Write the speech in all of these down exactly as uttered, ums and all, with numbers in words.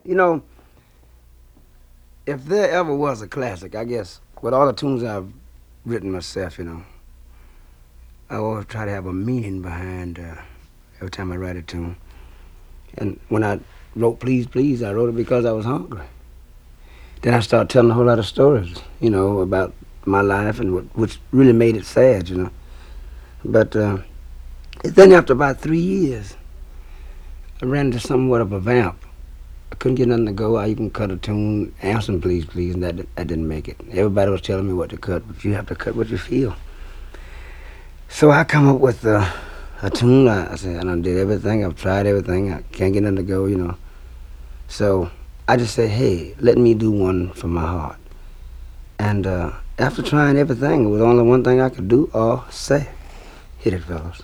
You know, if there ever was a classic, I guess with all the tunes I've written myself, you know, I always try to have a meaning behind uh, every time I write a tune. And when I wrote Please Please, I wrote it because I was hungry. Then I started telling a whole lot of stories, you know, about my life and what, which really made it sad, you know. But uh, then after about three years, I ran into somewhat of a vamp. I couldn't get nothing to go. I even cut a tune, answering Please Please, and that, that didn't make it. Everybody was telling me what to cut, but you have to cut what you feel. So I come up with uh, a tune. I, I said, I done did everything. I've tried everything. I can't get nothing to go, you know. So I just said, hey, let me do one from my heart. And uh, after trying everything, it was only one thing I could do or say. Hit it, fellas.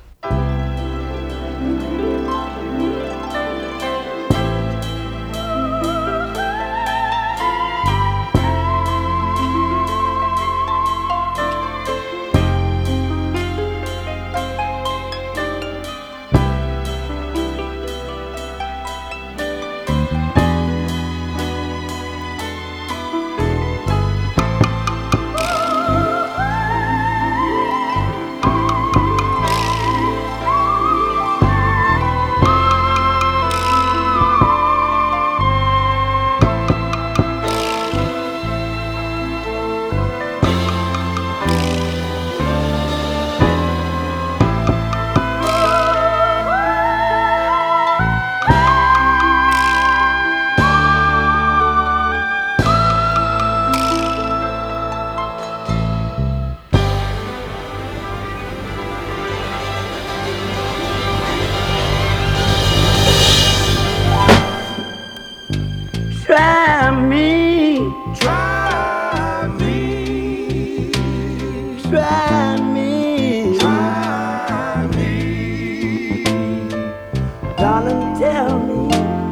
Try me, Try me, try me, try me, darling, tell me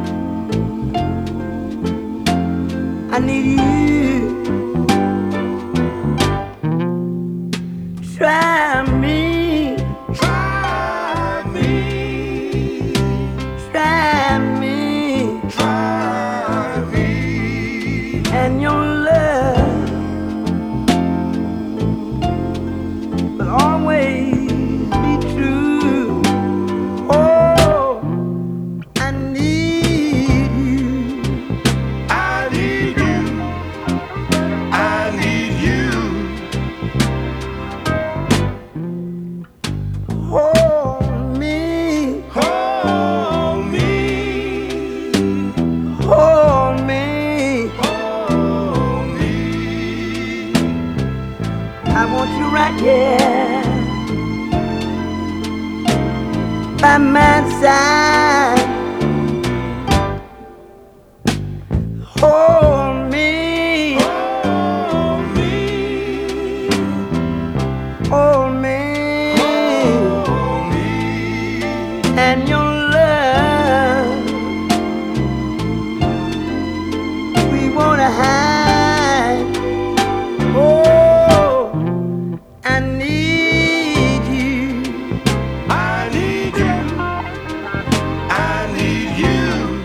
I need you. Try me, try me, try me, try me, and your love will always be true. Oh, I need you. I need you, I need you, Hold me, hold me, hold me. hold me, I want you right here by my side. Hold me, hold me, hold me, hold me, and your love we wanna hide. Oh, I need you. I need you, I need you.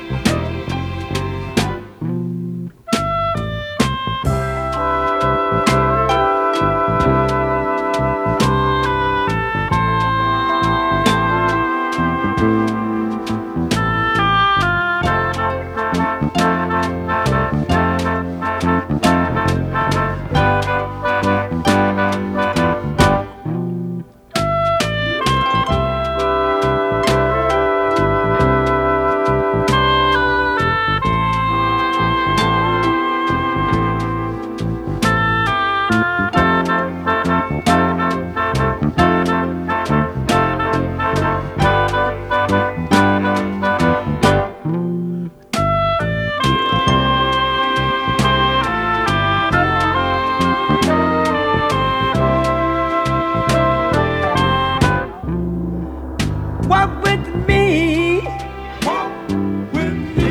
Walk with me. Walk with me,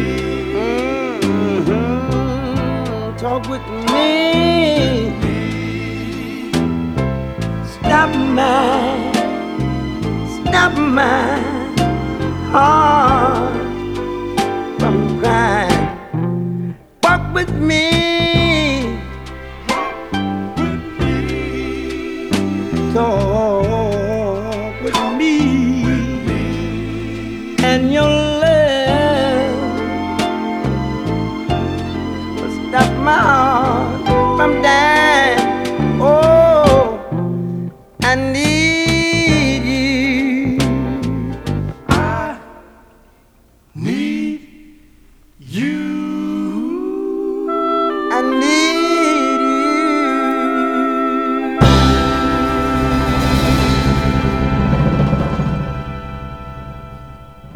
Mm-hmm. Talk with me. Stop my, stop my heart from crying. and your love will stop my heart from dying. Oh, I need